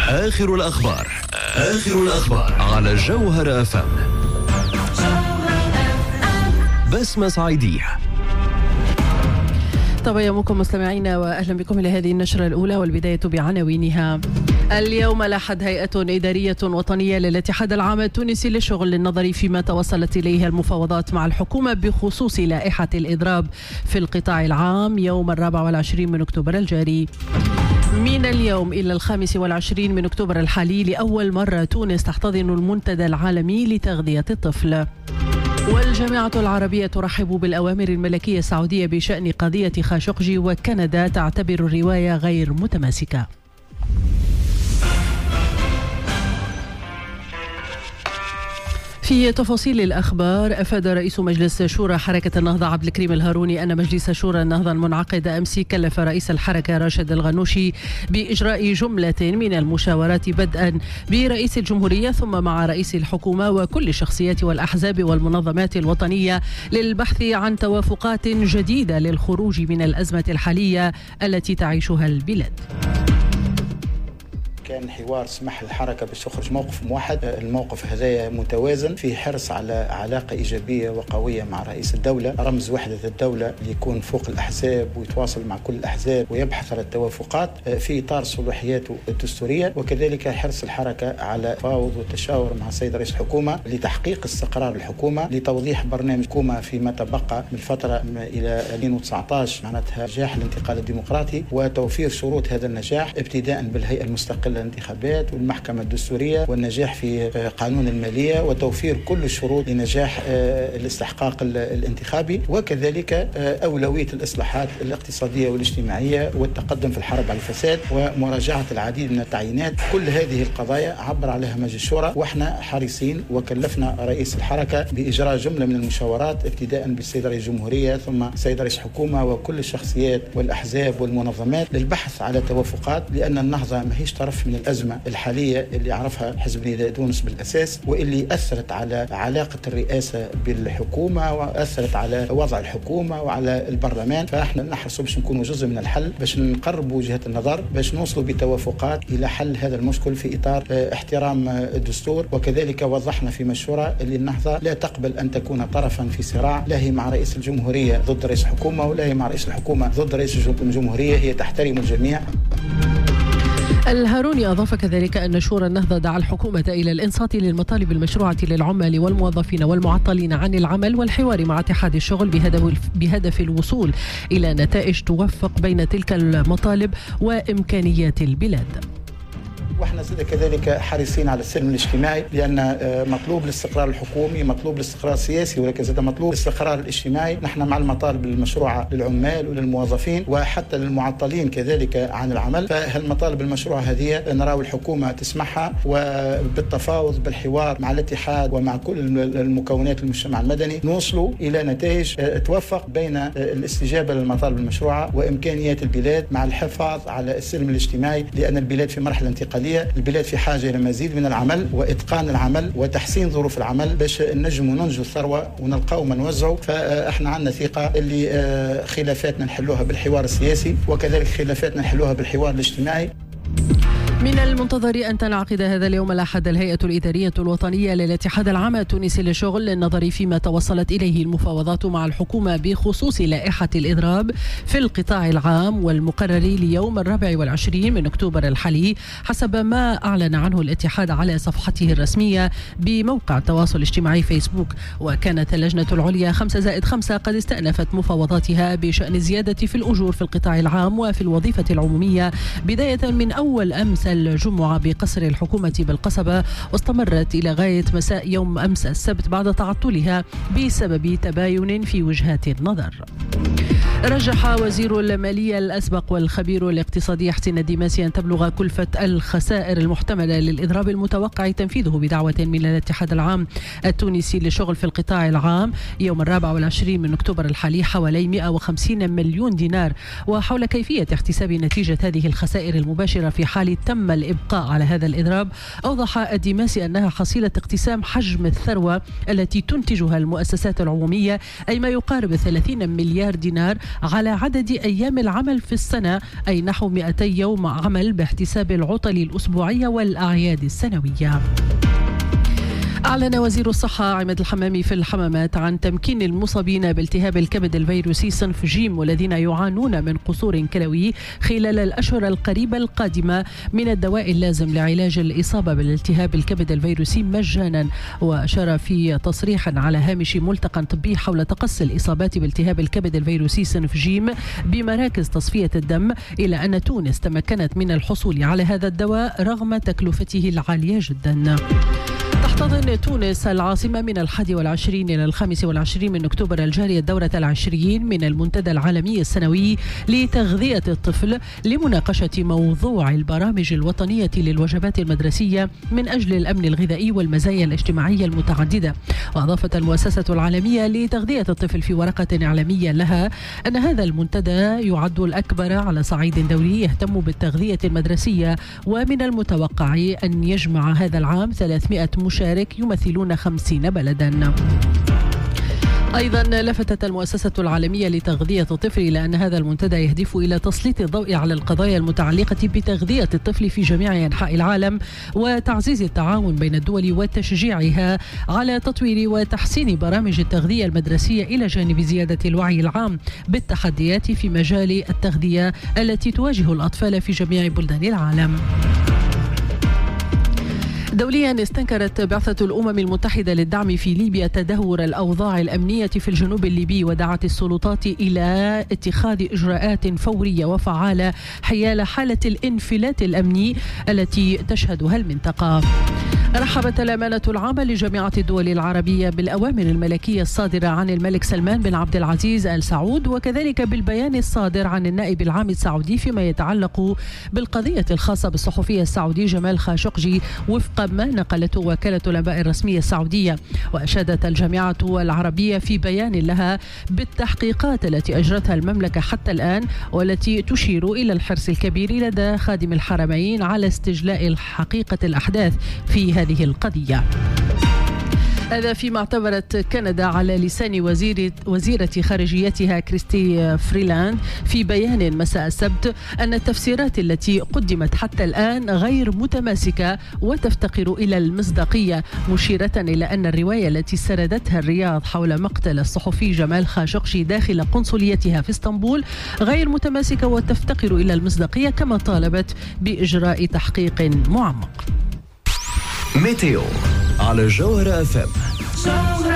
آخر الأخبار على جوهر أفهم. بسمة صعيدية. طب يومكم مستمعينا وأهلا بكم إلى هذه النشرة الأولى، والبداية بعناوينها. اليوم لاحت هيئة إدارية وطنية للاتحاد العام التونسي للشغل النظري فيما توصلت إليه المفاوضات مع الحكومة بخصوص لائحة الإضراب في القطاع العام يوم 24 من أكتوبر الجاري. من اليوم إلى 25 من أكتوبر الحالي لأول مرة تونس تحتضن المنتدى العالمي لتغذية الطفل. والجامعة العربية ترحب بالأوامر الملكية السعودية بشأن قضية خاشقجي، وكندا تعتبر الرواية غير متماسكة. في تفاصيل الأخبار، أفاد رئيس مجلس شورى حركة النهضة عبد الكريم الهاروني أن مجلس شورى النهضة المنعقد أمس كلف رئيس الحركة راشد الغنوشي بإجراء جملة من المشاورات بدءا برئيس الجمهورية ثم مع رئيس الحكومة وكل الشخصيات والأحزاب والمنظمات الوطنية للبحث عن توافقات جديدة للخروج من الأزمة الحالية التي تعيشها البلاد. كان حوار سمح الحركة باش تخرج موقف موحد. الموقف هذا متوازن في حرص على علاقة إيجابية وقوية مع رئيس الدولة، رمز وحدة الدولة اللي يكون فوق الأحزاب ويتواصل مع كل الأحزاب ويبحث على التوافقات في إطار صلاحياته الدستورية، وكذلك حرص الحركة على تفاوض والتشاور مع السيد رئيس الحكومة لتحقيق استقرار الحكومة، لتوضيح برنامج الحكومة فيما تبقى من فترة إلى 2019 معناتها نجاح الانتقال الديمقراطي وتوفير شروط هذا النجاح ابتداء بالهيئة المستقلة الانتخابات والمحكمة الدستورية والنجاح في قانون المالية وتوفير كل الشروط لنجاح الاستحقاق الانتخابي، وكذلك أولوية الإصلاحات الاقتصادية والاجتماعية والتقدم في الحرب على الفساد ومراجعة العديد من التعيينات. كل هذه القضايا عبر عليها مجلس الشورى، واحنا حريصين وكلفنا رئيس الحركة بإجراء جملة من المشاورات ابتداء بالسيد رئيس الجمهورية ثم السيد رئيس الحكومة وكل الشخصيات والأحزاب والمنظمات للبحث على توافقات، لأن النهضة ما هيش طرف من الأزمة الحالية اللي عرفها حزب نداء تونس بالأساس، واللي أثرت على علاقة الرئاسة بالحكومة وأثرت على وضع الحكومة وعلى البرلمان. فإحنا نحرص باش نكونوا جزء من الحل، باش نقرب وجهات النظر، باش نوصلوا بتوافقات إلى حل هذا المشكل في إطار احترام الدستور. وكذلك وضحنا في مشورة اللي النهضة لا تقبل أن تكون طرفا في صراع، لا هي مع رئيس الجمهورية ضد رئيس الحكومة ولا هي مع رئيس الحكومة ضد رئيس الجمهورية، هي تحترم الجميع. الهاروني أضاف كذلك أن شورى النهضة دعا الحكومة إلى الإنصات للمطالب المشروعة للعمال والموظفين والمعطلين عن العمل والحوار مع اتحاد الشغل بهدف الوصول إلى نتائج توفق بين تلك المطالب وإمكانيات البلاد. واحنا كذلك حريصين على السلم الاجتماعي، لان مطلوب الاستقرار الحكومي، مطلوب الاستقرار السياسي، ولكن زاد مطلوب الاستقرار الاجتماعي. نحن مع المطالب المشروعه للعمال وللموظفين وحتى للمعطلين كذلك عن العمل. فهالمطالب المشروعه هذه نراو الحكومه تسمحها، وبالتفاوض بالحوار مع الاتحاد ومع كل المكونات المجتمع المدني نوصلوا الى نتائج توفق بين الاستجابه للمطالب المشروعه وامكانيات البلاد مع الحفاظ على السلم الاجتماعي، لان البلاد في مرحله انتقاليه، البلاد في حاجة إلى مزيد من العمل وإتقان العمل وتحسين ظروف العمل باش نجموا ننجو الثروة ونلقاو ما نوزعوا. فإحنا عندنا ثقة اللي خلافاتنا نحلوها بالحوار السياسي وكذلك خلافاتنا نحلوها بالحوار الاجتماعي. من المنتظر أن تنعقد هذا اليوم الأحد الهيئة الإدارية الوطنية للاتحاد العام التونسي للشغل النظري فيما توصلت إليه المفاوضات مع الحكومة بخصوص لائحة الإضراب في القطاع العام، والمقرر ليوم 24 من أكتوبر الحالي حسب ما أعلن عنه الاتحاد على صفحته الرسمية بموقع التواصل الاجتماعي فيسبوك. وكانت اللجنة العليا 5+5 قد استأنفت مفاوضاتها بشأن الزيادة في الأجور في القطاع العام وفي الوظيفة العمومية بداية من أول أمس الجمعة بقصر الحكومة بالقصبة، واستمرت إلى غاية مساء يوم أمس السبت بعد تعطلها بسبب تباين في وجهات النظر. رجح وزير المالية الأسبق والخبير الاقتصادي حسين الدماسي أن تبلغ كلفة الخسائر المحتملة للإضراب المتوقع تنفيذه بدعوة من الاتحاد العام التونسي للشغل في القطاع العام يوم 24 من أكتوبر الحالي حوالي 150 مليون دينار. وحول كيفية احتساب نتيجة هذه الخسائر المباشرة في حال تم الإبقاء على هذا الإضراب، أوضح الدماسي أنها حصيلة اقتسام حجم الثروة التي تنتجها المؤسسات العمومية، أي ما يقارب 30 مليار دينار على عدد أيام العمل في السنة، أي نحو 200 يوم عمل باحتساب العطل الأسبوعية والأعياد السنوية. أعلن وزير الصحة عماد الحمامي في الحمامات عن تمكين المصابين بالتهاب الكبد الفيروسي صنف جيم والذين يعانون من قصور كلوي خلال الأشهر القريبة القادمة من الدواء اللازم لعلاج الإصابة بالالتهاب الكبد الفيروسي مجانا. وأشار في تصريح على هامش ملتقى طبي حول تقصي الإصابات بالتهاب الكبد الفيروسي صنف جيم بمراكز تصفية الدم إلى أن تونس تمكنت من الحصول على هذا الدواء رغم تكلفته العالية جدا. تحتضن تونس العاصمة من 21 إلى 25 من أكتوبر الجاري الدورة 20 من المنتدى العالمي السنوي لتغذية الطفل لمناقشة موضوع البرامج الوطنية للوجبات المدرسية من أجل الأمن الغذائي والمزايا الاجتماعية المتعددة. وأضافت المؤسسة العالمية لتغذية الطفل في ورقة إعلامية لها أن هذا المنتدى يعد الأكبر على صعيد دولي يهتم بالتغذية المدرسية، ومن المتوقع أن يجمع هذا العام 300 مشارك يمثلون 50 بلدا. أيضا لفتت المؤسسة العالمية لتغذية الطفل إلى أن هذا المنتدى يهدف إلى تسليط الضوء على القضايا المتعلقة بتغذية الطفل في جميع أنحاء العالم وتعزيز التعاون بين الدول وتشجيعها على تطوير وتحسين برامج التغذية المدرسية إلى جانب زيادة الوعي العام بالتحديات في مجال التغذية التي تواجه الأطفال في جميع بلدان العالم. دوليا استنكرت بعثة الأمم المتحدة للدعم في ليبيا تدهور الأوضاع الأمنية في الجنوب الليبي، ودعت السلطات إلى اتخاذ إجراءات فورية وفعالة حيال حالة الانفلات الأمني التي تشهدها المنطقة. رحبت الأمانة العامة لجامعة الدول العربية بالأوامر الملكية الصادرة عن الملك سلمان بن عبد العزيز آل سعود، وكذلك بالبيان الصادر عن النائب العام السعودي فيما يتعلق بالقضية الخاصة بالصحفي السعودي جمال خاشقجي وفق ما نقلته وكالة الأنباء الرسمية السعودية. وأشادت الجامعة العربية في بيان لها بالتحقيقات التي أجرتها المملكة حتى الآن، والتي تشير إلى الحرص الكبير لدى خادم الحرمين على استجلاء حقيقة الأحداث في هذه القضية. هذا فيما اعتبرت كندا على لسان وزيرة خارجيتها كريستي فريلاند في بيان مساء السبت أن التفسيرات التي قدمت حتى الآن غير متماسكة وتفتقر إلى المصداقية، مشيرة إلى أن الرواية التي سردتها الرياض حول مقتل الصحفي جمال خاشقجي داخل قنصليتها في اسطنبول غير متماسكة وتفتقر إلى المصداقية، كما طالبت بإجراء تحقيق معمق. ميتيو على جوهرة FM.